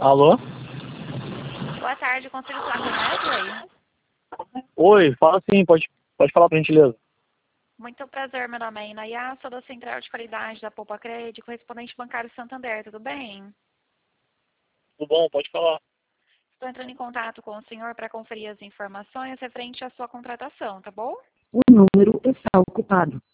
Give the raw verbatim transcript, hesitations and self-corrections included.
Alô? Boa tarde, consigo falar com o Wesley? Oi, fala sim, pode, pode falar por gentileza. Muito prazer, meu nome é Inayá, sou da Central de Qualidade da Poupa Crédito, correspondente bancário Santander, tudo bem? Tudo bom, pode falar. Estou entrando em contato com o senhor para conferir as informações referente à sua contratação, tá bom? O número está ocupado.